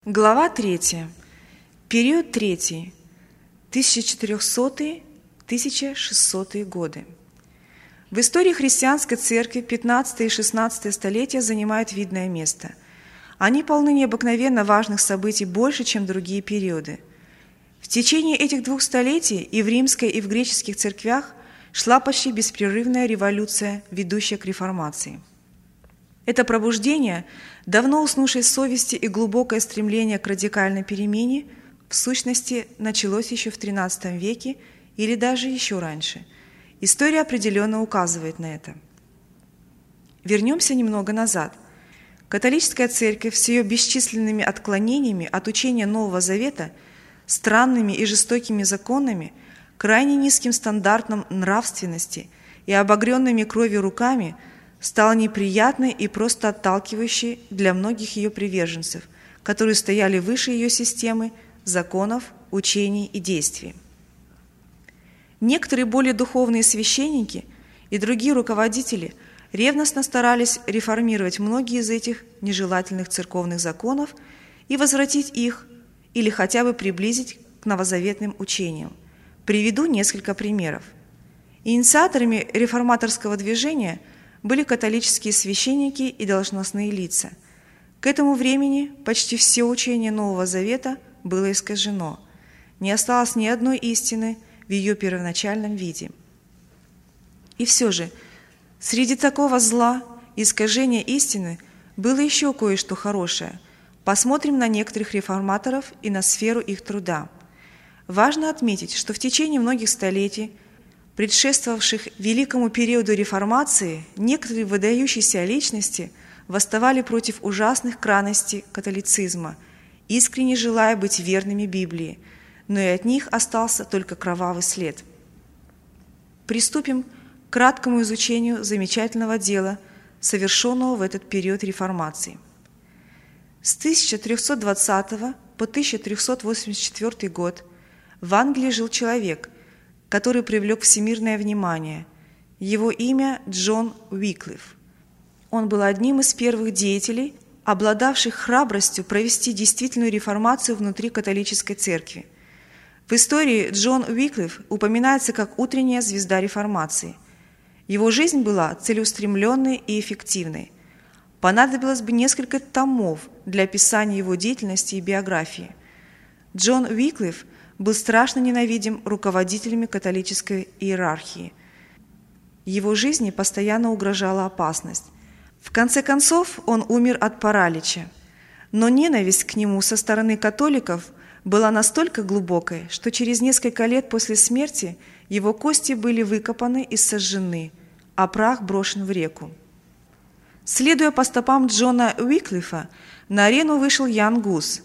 Глава 3. Период 3. 1400-1600 годы. В истории христианской церкви 15 и 16 столетия занимают видное место. Они полны необыкновенно важных событий больше, чем другие периоды. В течение этих двух столетий и в римской, и в греческих церквях шла почти беспрерывная революция, ведущая к реформации. Это пробуждение давно уснувшей совести и глубокое стремление к радикальной перемене в сущности началось еще в XIII веке или даже еще раньше. История определенно указывает на это. Вернемся немного назад. Католическая церковь с ее бесчисленными отклонениями от учения Нового Завета, странными и жестокими законами, крайне низким стандартом нравственности и обогренными кровью руками стала неприятной и просто отталкивающей для многих ее приверженцев, которые стояли выше ее системы, законов, учений и действий. Некоторые более духовные священники и другие руководители ревностно старались реформировать многие из этих нежелательных церковных законов и возвратить их или хотя бы приблизить к новозаветным учениям. Приведу несколько примеров. Инициаторами реформаторского движения были католические священники и должностные лица. К этому времени почти все учение Нового Завета было искажено. Не осталось ни одной истины в ее первоначальном виде. И все же, среди такого зла, искажения истины, было еще кое-что хорошее. Посмотрим на некоторых реформаторов и на сферу их труда. Важно отметить, что в течение многих столетий, предшествовавших великому периоду реформации, некоторые выдающиеся личности восставали против ужасных крайностей католицизма, искренне желая быть верными Библии, но и от них остался только кровавый след. Приступим к краткому изучению замечательного дела, совершенного в этот период реформации. С 1320 по 1384 год в Англии жил человек, который привлек всемирное внимание. Его имя Джон Уиклиф. Он был одним из первых деятелей, обладавших храбростью провести действительную реформацию внутри католической церкви. В истории Джон Уиклиф упоминается как утренняя звезда реформации. Его жизнь была целеустремленной и эффективной. Понадобилось бы несколько томов для описания его деятельности и биографии. Джон Уиклиф был страшно ненавидим руководителями католической иерархии. Его жизни постоянно угрожала опасность. В конце концов, он умер от паралича. Но ненависть к нему со стороны католиков была настолько глубокой, что через несколько лет после смерти его кости были выкопаны и сожжены, а прах брошен в реку. Следуя по стопам Джона Уиклифа, на арену вышел Ян Гус,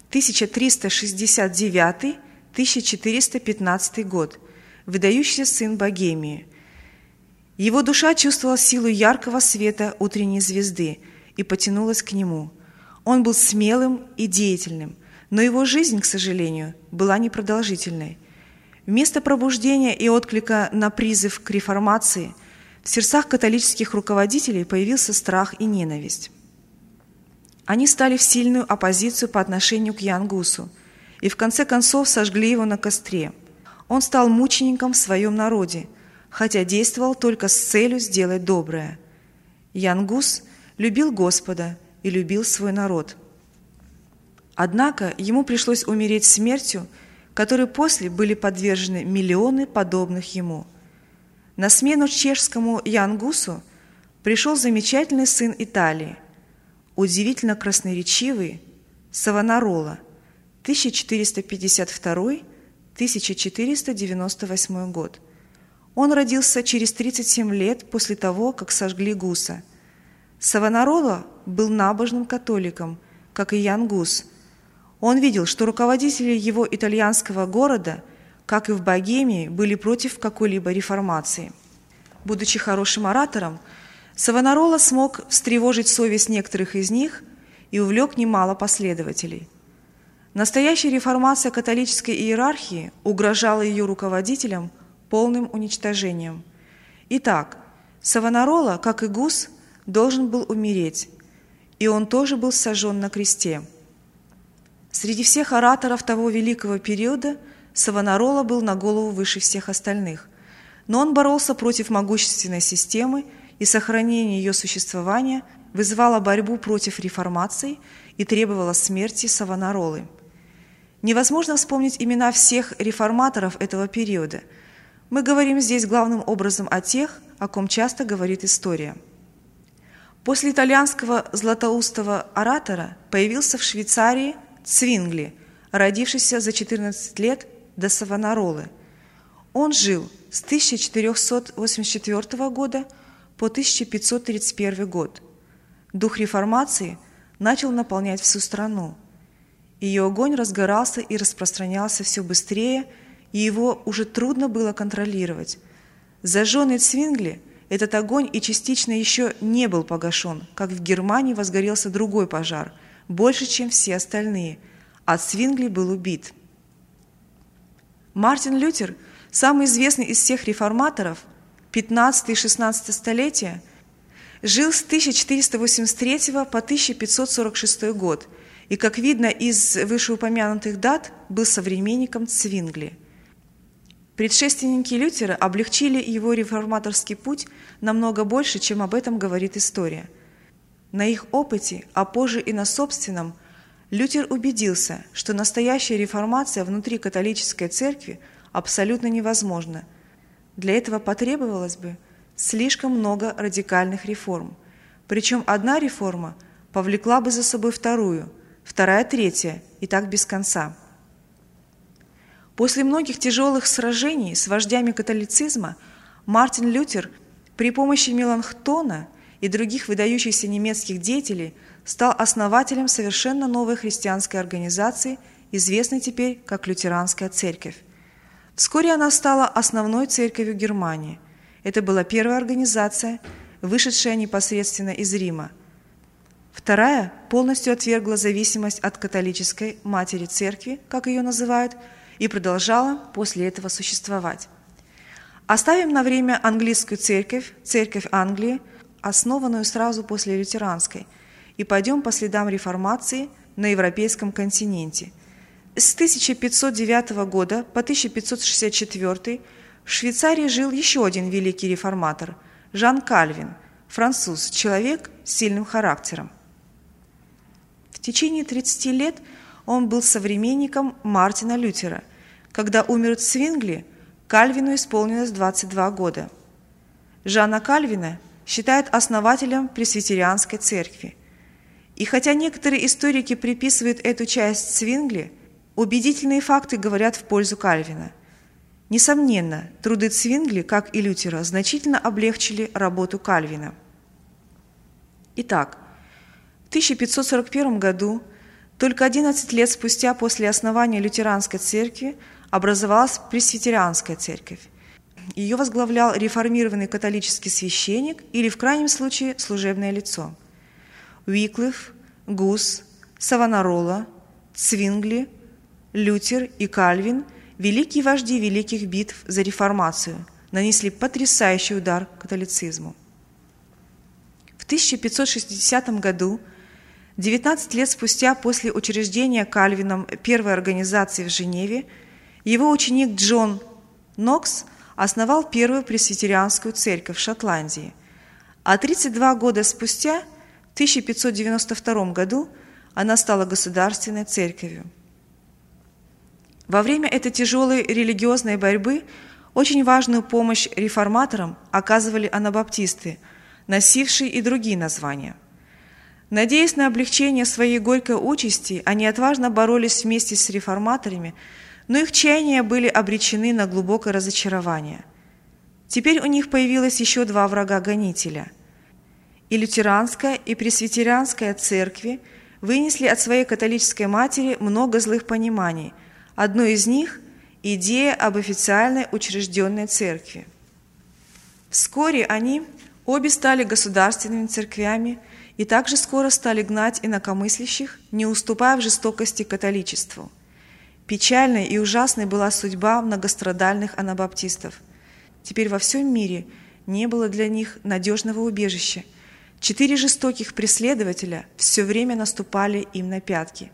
1369-1415 год, выдающийся сын Богемии. Его душа чувствовала силу яркого света утренней звезды и потянулась к нему. Он был смелым и деятельным, но его жизнь, к сожалению, была непродолжительной. Вместо пробуждения и отклика на призыв к реформации в сердцах католических руководителей появился страх и ненависть. Они стали в сильную оппозицию по отношению к Ян Гусу и в конце концов сожгли его на костре. Он стал мучеником в своем народе, хотя действовал только с целью сделать доброе. Ян Гус любил Господа и любил свой народ. Однако ему пришлось умереть смертью, которой после были подвержены миллионы подобных ему. На смену чешскому Ян Гусу пришел замечательный сын Италии, удивительно красноречивый Савонарола, 1452-1498 год. Он родился через 37 лет после того, как сожгли Гуса. Савонарола был набожным католиком, как и Ян Гус. Он видел, что руководители его итальянского города, как и в Богемии, были против какой-либо реформации. Будучи хорошим оратором, Савонарола смог встревожить совесть некоторых из них и увлек немало последователей. Настоящая реформация католической иерархии угрожала ее руководителям полным уничтожением. Итак, Савонарола, как и Гус, должен был умереть, и он тоже был сожжен на кресте. Среди всех ораторов того великого периода Савонарола был на голову выше всех остальных, но он боролся против могущественной системы, и сохранение ее существования вызывало борьбу против реформации и требовало смерти Савонаролы. Невозможно вспомнить имена всех реформаторов этого периода. Мы говорим здесь главным образом о тех, о ком часто говорит история. После итальянского златоустого оратора появился в Швейцарии Цвингли, родившийся за 14 лет до Савонаролы. Он жил с 1484 года по 1531 год. Дух реформации начал наполнять всю страну. Ее огонь разгорался и распространялся все быстрее, и его уже трудно было контролировать. Зажженный Цвингли, этот огонь и частично еще не был погашен, как в Германии возгорелся другой пожар, больше, чем все остальные, а Цвингли был убит. Мартин Лютер, самый известный из всех реформаторов, 15 и 16 столетия, жил с 1483 по 1546 год и, как видно из вышеупомянутых дат, был современником Цвингли. Предшественники Лютера облегчили его реформаторский путь намного больше, чем об этом говорит история. На их опыте, а позже и на собственном, Лютер убедился, что настоящая реформация внутри католической церкви абсолютно невозможна. Для этого потребовалось бы слишком много радикальных реформ. Причем одна реформа повлекла бы за собой вторую, вторая – третья, и так без конца. После многих тяжелых сражений с вождями католицизма Мартин Лютер при помощи Меланхтона и других выдающихся немецких деятелей стал основателем совершенно новой христианской организации, известной теперь как Лютеранская церковь. Вскоре она стала основной церковью Германии. Это была первая организация, вышедшая непосредственно из Рима. Вторая полностью отвергла зависимость от католической матери церкви, как ее называют, и продолжала после этого существовать. Оставим на время английскую церковь, церковь Англии, основанную сразу после лютеранской, и пойдем по следам реформации на европейском континенте. С 1509 года по 1564 в Швейцарии жил еще один великий реформатор – Жан Кальвин, француз, человек с сильным характером. В течение 30 лет он был современником Мартина Лютера. Когда умер Цвингли, Кальвину исполнилось 22 года. Жана Кальвина считают основателем Пресвитерианской церкви. И хотя некоторые историки приписывают эту часть Цвингли, убедительные факты говорят в пользу Кальвина. Несомненно, труды Цвингли, как и Лютера, значительно облегчили работу Кальвина. Итак, в 1541 году, только 11 лет спустя после основания Лютеранской церкви, образовалась Пресвитерианская церковь. Ее возглавлял реформированный католический священник или, в крайнем случае, служебное лицо. Уиклиф, Гус, Савонарола, Цвингли, Лютер и Кальвин, великие вожди великих битв за реформацию, нанесли потрясающий удар католицизму. В 1560 году, 19 лет спустя после учреждения Кальвином первой организации в Женеве, его ученик Джон Нокс основал первую пресвитерианскую церковь в Шотландии, а 32 года спустя, в 1592 году, она стала государственной церковью. Во время этой тяжелой религиозной борьбы очень важную помощь реформаторам оказывали анабаптисты, носившие и другие названия. Надеясь на облегчение своей горькой участи, они отважно боролись вместе с реформаторами, но их чаяния были обречены на глубокое разочарование. Теперь у них появилось еще два врага-гонителя. И лютеранская, и пресвитерианская церкви вынесли от своей католической матери много злых пониманий. Одно из них – идея об официальной учрежденной церкви. Вскоре они обе стали государственными церквями и также скоро стали гнать инакомыслящих, не уступая в жестокости католичеству. Печальной и ужасной была судьба многострадальных анабаптистов. Теперь во всем мире не было для них надежного убежища. 4 жестоких преследователя все время наступали им на пятки.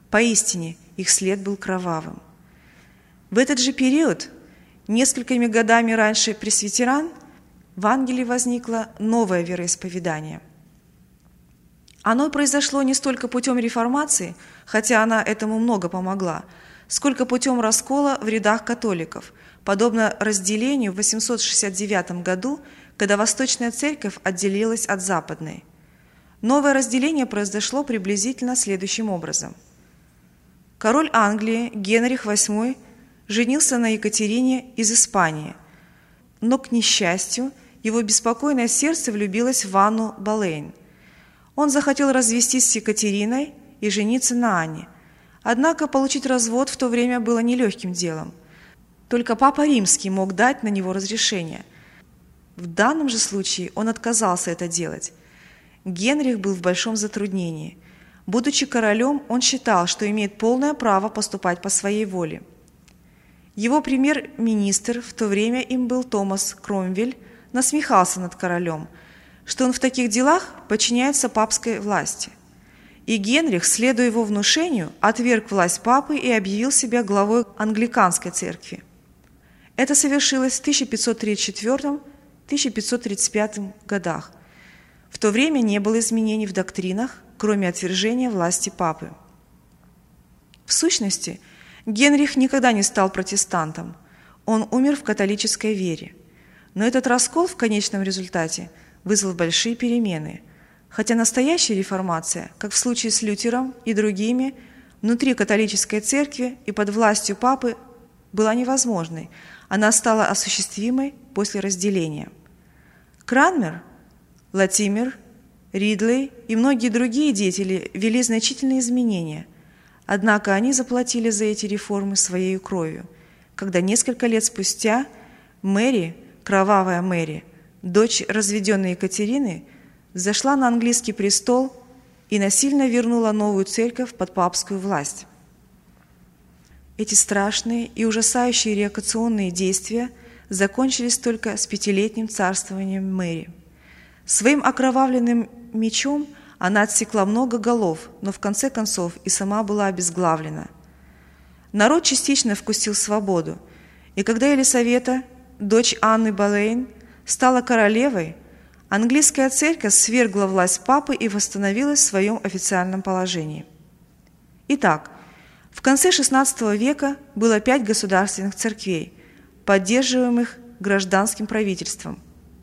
Поистине, их след был кровавым. В этот же период, несколькими годами раньше пресвитеран, в Англии возникло новое вероисповедание. Оно произошло не столько путем реформации, хотя она этому много помогла, сколько путем раскола в рядах католиков, подобно разделению в 869 году, когда Восточная Церковь отделилась от Западной. Новое разделение произошло приблизительно следующим образом. Король Англии Генрих VIII женился на Екатерине из Испании, но, к несчастью, его беспокойное сердце влюбилось в Анну Болейн. Он захотел развестись с Екатериной и жениться на Анне. Однако получить развод в то время было нелегким делом. Только Папа Римский мог дать на него разрешение. В данном же случае он отказался это делать. Генрих был в большом затруднении. Будучи королем, он считал, что имеет полное право поступать по своей воле. Его премьер-министр, в то время им был Томас Кромвель, насмехался над королем, что он в таких делах подчиняется папской власти. И Генрих, следуя его внушению, отверг власть папы и объявил себя главой англиканской церкви. Это совершилось в 1534-1535 годах. В то время не было изменений в доктринах, кроме отвержения власти папы. В сущности, Генрих никогда не стал протестантом. Он умер в католической вере. Но этот раскол в конечном результате вызвал большие перемены. Хотя настоящая реформация, как в случае с Лютером и другими, внутри католической церкви и под властью папы была невозможной, она стала осуществимой после разделения. Кранмер, Латимер, Ридлей и многие другие деятели ввели значительные изменения, однако они заплатили за эти реформы своей кровью, когда несколько лет спустя Мэри, кровавая Мэри, дочь разведенной Екатерины, взошла на английский престол и насильно вернула новую церковь под папскую власть. Эти страшные и ужасающие реакционные действия закончились только с 5-летним царствованием Мэри. Своим окровавленным мечом она отсекла много голов, но в конце концов и сама была обезглавлена. Народ частично вкусил свободу, и когда Елисавета, дочь Анны Болейн, стала королевой, английская церковь свергла власть папы и восстановилась в своем официальном положении. Итак, в конце XVI века было 5 государственных церквей, поддерживаемых гражданским правительством: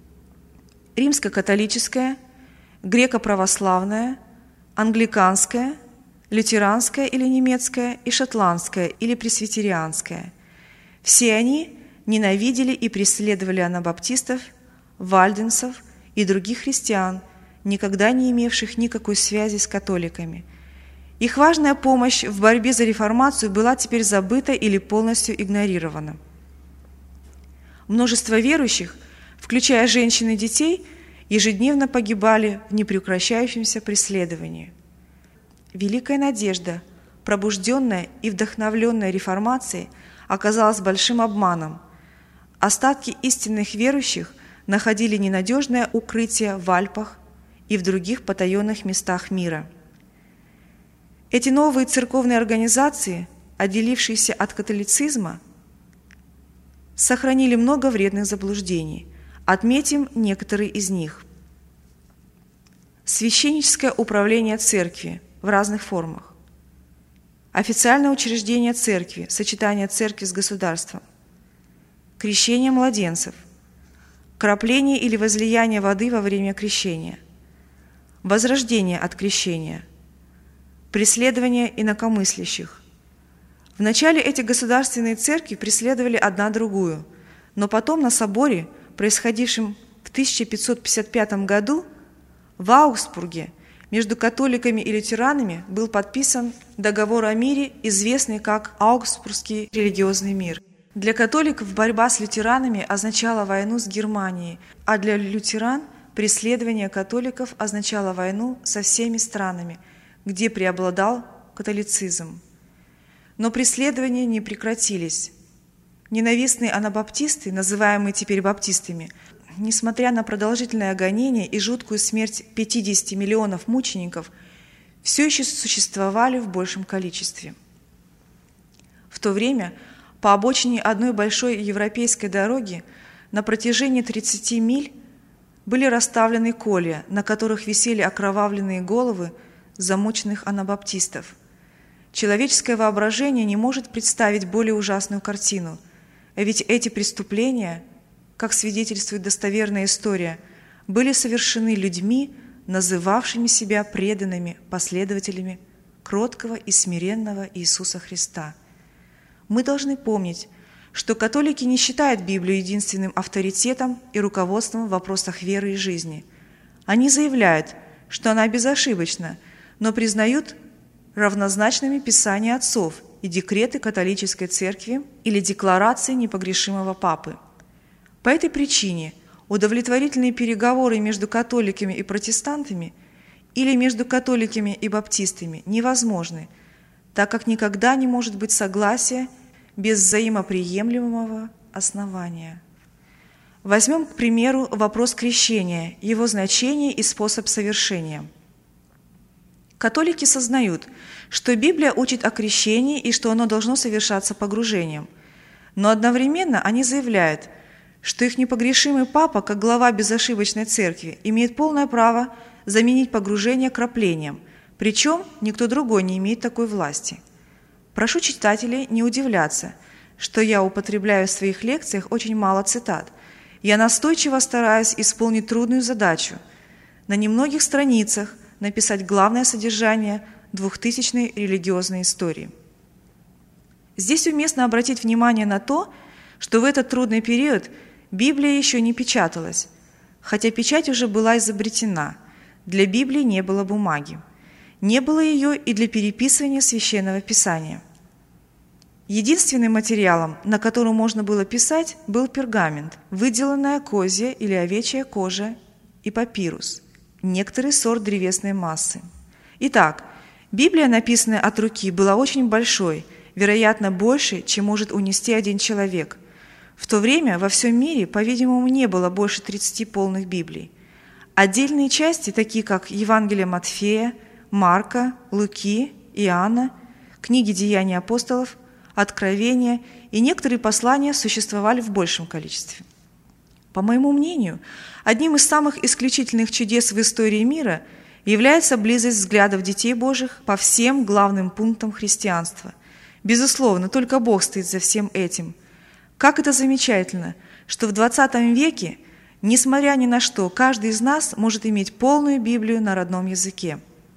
римско-католическая, греко-православная, англиканская, лютеранская или немецкая и шотландская или пресвитерианская. Все они ненавидели и преследовали анабаптистов, вальденцев и других христиан, никогда не имевших никакой связи с католиками. Их важная помощь в борьбе за реформацию была теперь забыта или полностью игнорирована. Множество верующих, включая женщин и детей, ежедневно погибали в непрекращающемся преследовании. Великая надежда, пробужденная и вдохновленная реформацией, оказалась большим обманом. Остатки истинных верующих находили ненадежное укрытие в Альпах и в других потаенных местах мира. Эти новые церковные организации, отделившиеся от католицизма, сохранили много вредных заблуждений. Отметим некоторые из них. Священническое управление церкви в разных формах. Официальное учреждение церкви, сочетание церкви с государством. Крещение младенцев. Крапление или возлияние воды во время крещения. Возрождение от крещения. Преследование инакомыслящих. Вначале эти государственные церкви преследовали одна другую, но потом на соборе, происходившем в 1555 году в Аугсбурге, между католиками и лютеранами был подписан договор о мире, известный как Аугсбургский религиозный мир. Для католиков борьба с лютеранами означала войну с Германией, а для лютеран преследование католиков означало войну со всеми странами, где преобладал католицизм. Но преследования не прекратились. Ненавистные анабаптисты, называемые теперь баптистами, несмотря на продолжительное гонение и жуткую смерть 50 миллионов мучеников, все еще существовали в большем количестве. В то время по обочине одной большой европейской дороги на протяжении 30 миль были расставлены колья, на которых висели окровавленные головы замученных анабаптистов. Человеческое воображение не может представить более ужасную картину, а ведь эти преступления, как свидетельствует достоверная история, были совершены людьми, называвшими себя преданными последователями кроткого и смиренного Иисуса Христа. Мы должны помнить, что католики не считают Библию единственным авторитетом и руководством в вопросах веры и жизни. Они заявляют, что она безошибочна, но признают равнозначными Писания отцов и декреты католической церкви или декларации непогрешимого папы. По этой причине удовлетворительные переговоры между католиками и протестантами или между католиками и баптистами невозможны, так как никогда не может быть согласия без взаимоприемлемого основания. Возьмем, к примеру, вопрос крещения, его значение и способ совершения. Католики сознают, что Библия учит о крещении и что оно должно совершаться погружением. Но одновременно они заявляют, что их непогрешимый папа, как глава безошибочной церкви, имеет полное право заменить погружение краплением, причем никто другой не имеет такой власти. Прошу читателей не удивляться, что я употребляю в своих лекциях очень мало цитат. Я настойчиво стараюсь исполнить трудную задачу – на немногих страницах написать главное содержание 2000-й религиозной истории. Здесь уместно обратить внимание на то, что в этот трудный период Библия еще не печаталась, хотя печать уже была изобретена. Для Библии не было бумаги. Не было ее и для переписывания Священного Писания. Единственным материалом, на котором можно было писать, был пергамент, выделанная козья или овечья кожа и папирус, некоторый сорт древесной массы. Итак, Библия, написанная от руки, была очень большой, вероятно, больше, чем может унести один человек. В то время во всем мире, по-видимому, не было больше 30 полных Библий. Отдельные части, такие как Евангелие Матфея, Марка, Луки, Иоанна, книги «Деяний апостолов», «Откровения» и некоторые послания существовали в большем количестве. По моему мнению, одним из самых исключительных чудес в истории мира является близость взглядов детей Божьих по всем главным пунктам христианства. Безусловно, только Бог стоит за всем этим. Как это замечательно, что в 20 веке, несмотря ни на что, каждый из нас может иметь полную Библию на родном языке.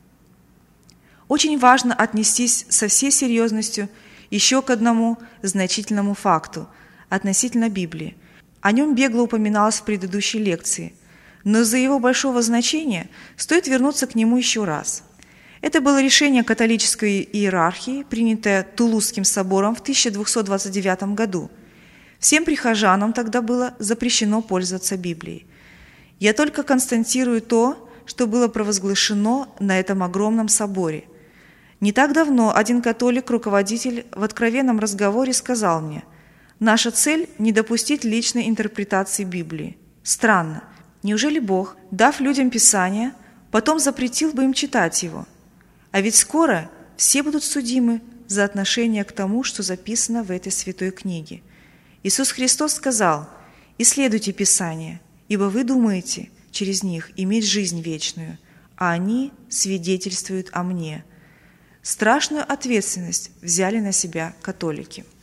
Очень важно отнестись со всей серьезностью еще к одному значительному факту относительно Библии. О нем бегло упоминалось в предыдущей лекции, но из-за его большого значения стоит вернуться к нему еще раз. Это было решение католической иерархии, принятое Тулузским собором в 1229 году. Всем прихожанам тогда было запрещено пользоваться Библией. Я только констатирую то, что было провозглашено на этом огромном соборе. Не так давно один католик-руководитель в откровенном разговоре сказал мне: «Наша цель – не допустить личной интерпретации Библии. Странно. Неужели Бог, дав людям Писание, потом запретил бы им читать его? А ведь скоро все будут судимы за отношение к тому, что записано в этой святой книге». Иисус Христос сказал: «Исследуйте Писание, ибо вы думаете через них иметь жизнь вечную, а они свидетельствуют о Мне». Страшную ответственность взяли на себя католики.